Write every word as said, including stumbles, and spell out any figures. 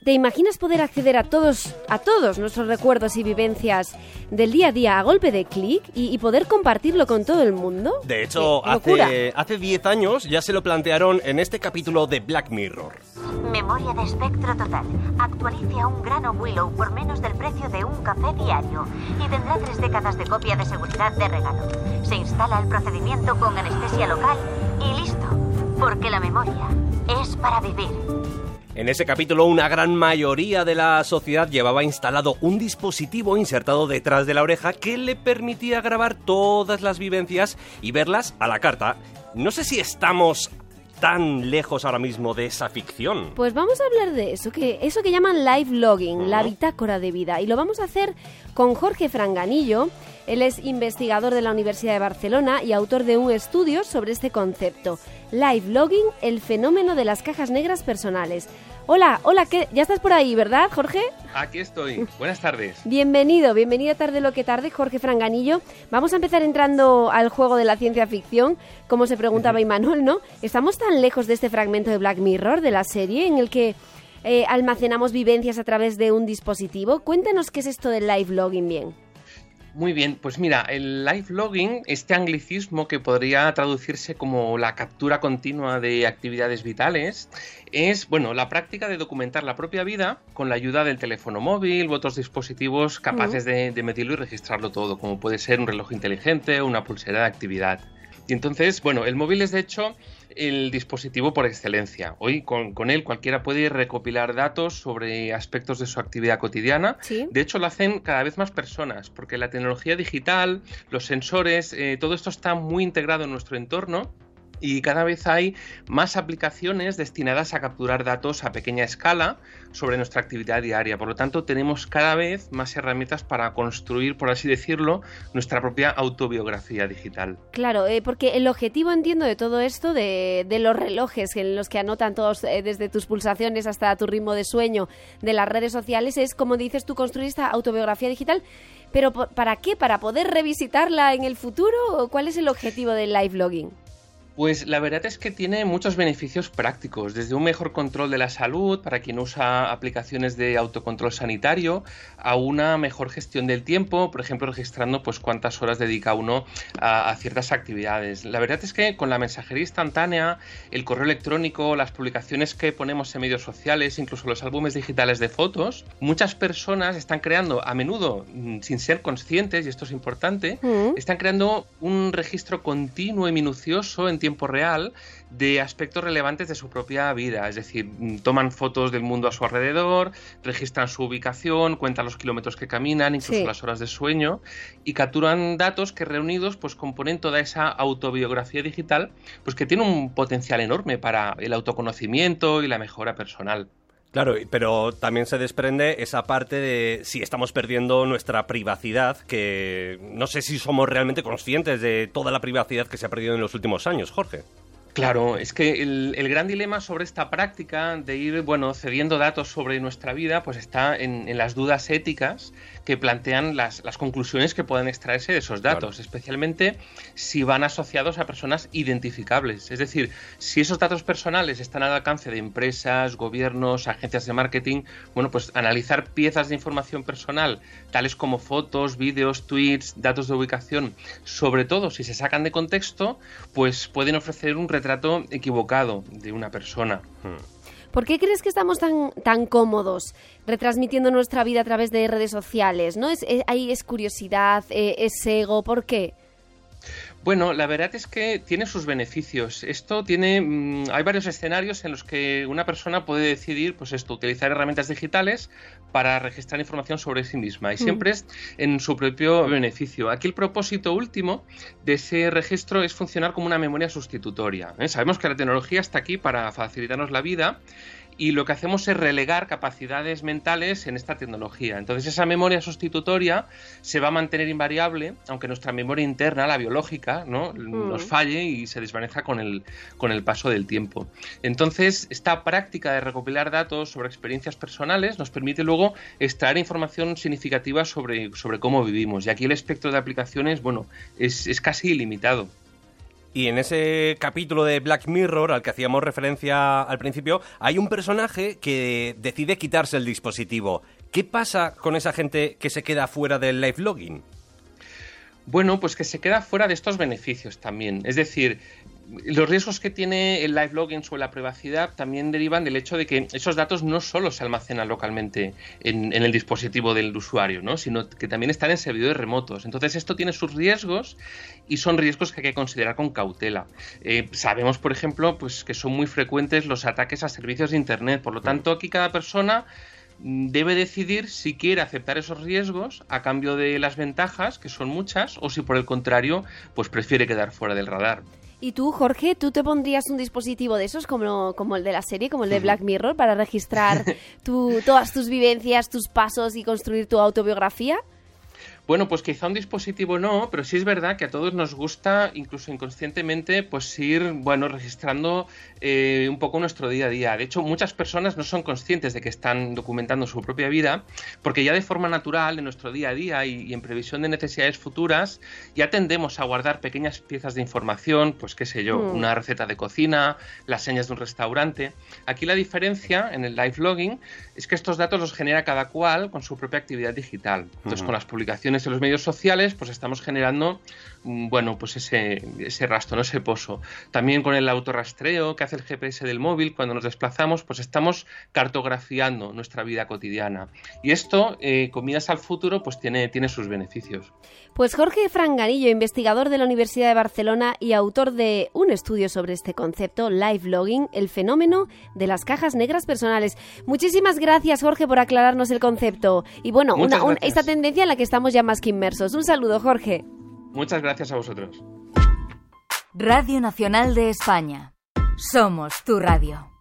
¿Te imaginas poder acceder a todos, a todos nuestros recuerdos y vivencias del día a día a golpe de clic y, y poder compartirlo con todo el mundo? De hecho, hace, hace diez años ya se lo plantearon en este capítulo de Black Mirror. Memoria de espectro total. Actualice a un grano Willow por menos del precio de un café diario y tendrá tres décadas de copia de seguridad de regalo. Se instala el procedimiento con anestesia local y listo. Porque la memoria es para vivir. En ese capítulo, una gran mayoría de la sociedad llevaba instalado un dispositivo insertado detrás de la oreja que le permitía grabar todas las vivencias y verlas a la carta. No sé si estamos tan lejos ahora mismo de esa ficción. Pues vamos a hablar de eso, que eso que llaman live logging, uh-huh. la bitácora de vida. Y lo vamos a hacer con Jorge Franganillo. Él es investigador de la Universidad de Barcelona y autor de un estudio sobre este concepto. Live logging, el fenómeno de las cajas negras personales. Hola, hola, ¿qué? ¿Ya estás por ahí, verdad, Jorge? Aquí estoy. Buenas tardes. Bienvenido, bienvenido tarde lo que tarde, Jorge Franganillo. Vamos a empezar entrando al juego de la ciencia ficción, como se preguntaba Imanol, ¿no? ¿Estamos tan lejos de este fragmento de Black Mirror, de la serie, en el que eh, almacenamos vivencias a través de un dispositivo? Cuéntanos qué es esto del live logging bien. Muy bien, pues mira, el live logging, este anglicismo que podría traducirse como la captura continua de actividades vitales, es, bueno, la práctica de documentar la propia vida con la ayuda del teléfono móvil u otros dispositivos capaces uh-huh. de, de medirlo y registrarlo todo, como puede ser un reloj inteligente o una pulsera de actividad. Y entonces, bueno, el móvil es de hecho el dispositivo por excelencia. Hoy con, con él cualquiera puede recopilar datos sobre aspectos de su actividad cotidiana. ¿Sí? De hecho, lo hacen cada vez más personas, porque la tecnología digital, los sensores, eh, todo esto está muy integrado en nuestro entorno. Y cada vez hay más aplicaciones destinadas a capturar datos a pequeña escala sobre nuestra actividad diaria. Por lo tanto, tenemos cada vez más herramientas para construir, por así decirlo, nuestra propia autobiografía digital. Claro, eh, porque el objetivo, entiendo, de todo esto, de, de los relojes en los que anotan todos, eh, desde tus pulsaciones hasta tu ritmo de sueño, de las redes sociales, es, como dices tú, construir esta autobiografía digital. ¿Pero para qué? ¿Para poder revisitarla en el futuro? ¿O cuál es el objetivo del live logging? Pues la verdad es que tiene muchos beneficios prácticos, desde un mejor control de la salud para quien usa aplicaciones de autocontrol sanitario a una mejor gestión del tiempo, por ejemplo registrando pues cuántas horas dedica uno a, a ciertas actividades. La verdad es que con la mensajería instantánea, el correo electrónico, las publicaciones que ponemos en medios sociales, incluso los álbumes digitales de fotos, muchas personas están creando, a menudo sin ser conscientes, y esto es importante, uh-huh. están creando un registro continuo y minucioso en tiempo real de aspectos relevantes de su propia vida, es decir, toman fotos del mundo a su alrededor, registran su ubicación, cuentan los kilómetros que caminan, incluso sí. las horas de sueño, y capturan datos que reunidos pues componen toda esa autobiografía digital, pues que tiene un potencial enorme para el autoconocimiento y la mejora personal. Claro, pero también se desprende esa parte de si estamos perdiendo nuestra privacidad, que no sé si somos realmente conscientes de toda la privacidad que se ha perdido en los últimos años, Jorge. Claro, es que el, el gran dilema sobre esta práctica de ir, bueno, cediendo datos sobre nuestra vida, pues está en, en las dudas éticas que plantean las, las conclusiones que puedan extraerse de esos datos, claro. especialmente si van asociados a personas identificables. Es decir, si esos datos personales están al alcance de empresas, gobiernos, agencias de marketing, bueno, pues analizar piezas de información personal, tales como fotos, vídeos, tweets, datos de ubicación, sobre todo si se sacan de contexto, pues pueden ofrecer un retrato trato equivocado de una persona. ¿Por qué crees que estamos tan, tan cómodos retransmitiendo nuestra vida a través de redes sociales? ¿No? ¿Es, es, ahí es curiosidad, eh, es ego? ¿Por qué? Bueno, la verdad es que tiene sus beneficios. Esto tiene, mmm, hay varios escenarios en los que una persona puede decidir, pues esto, utilizar herramientas digitales para registrar información sobre sí misma y siempre mm. es en su propio beneficio. Aquí el propósito último de ese registro es funcionar como una memoria sustitutoria, ¿eh? Sabemos que la tecnología está aquí para facilitarnos la vida y lo que hacemos es relegar capacidades mentales en esta tecnología. Entonces esa memoria sustitutoria se va a mantener invariable, aunque nuestra memoria interna, la biológica, ¿no? Mm. nos falle y se desvanezca con el, con el paso del tiempo. Entonces esta práctica de recopilar datos sobre experiencias personales nos permite luego extraer información significativa sobre, sobre cómo vivimos. Y aquí el espectro de aplicaciones, bueno, es, es casi ilimitado. Y en ese capítulo de Black Mirror al que hacíamos referencia al principio, hay un personaje que decide quitarse el dispositivo. ¿Qué pasa con esa gente que se queda fuera del live logging? Bueno, pues que se queda fuera de estos beneficios también. Es decir, los riesgos que tiene el live logging sobre la privacidad también derivan del hecho de que esos datos no solo se almacenan localmente en, en el dispositivo del usuario, ¿no? Sino que también están en servidores remotos. Entonces esto tiene sus riesgos y son riesgos que hay que considerar con cautela. Eh, sabemos, por ejemplo, pues que son muy frecuentes los ataques a servicios de Internet. Por lo tanto, aquí cada persona debe decidir si quiere aceptar esos riesgos a cambio de las ventajas, que son muchas, o si por el contrario, pues prefiere quedar fuera del radar. ¿Y tú, Jorge, tú te pondrías un dispositivo de esos como, como el de la serie, como el de Black Mirror, para registrar tu, todas tus vivencias, tus pasos y construir tu autobiografía? Bueno, pues quizá un dispositivo no, pero sí es verdad que a todos nos gusta, incluso inconscientemente, pues ir, bueno, registrando eh, un poco nuestro día a día. De hecho, muchas personas no son conscientes de que están documentando su propia vida, porque ya de forma natural, en nuestro día a día y, y en previsión de necesidades futuras, ya tendemos a guardar pequeñas piezas de información, pues qué sé yo, mm. una receta de cocina, las señas de un restaurante. Aquí la diferencia en el live logging es que estos datos los genera cada cual con su propia actividad digital. Entonces, mm. con las publicaciones en los medios sociales, pues estamos generando, bueno, pues ese, ese rastro, ¿no? Ese pozo. También con el autorrastreo que hace el G P S del móvil cuando nos desplazamos, pues estamos cartografiando nuestra vida cotidiana. Y esto, eh, con miras al futuro, pues tiene, tiene sus beneficios. Pues Jorge Franganillo, investigador de la Universidad de Barcelona y autor de un estudio sobre este concepto, live logging, el fenómeno de las cajas negras personales. Muchísimas gracias, Jorge, por aclararnos el concepto. Y bueno, una, un, esta tendencia en la que estamos ya más que inmersos. Un saludo, Jorge. Muchas gracias a vosotros. Radio Nacional de España. Somos tu radio.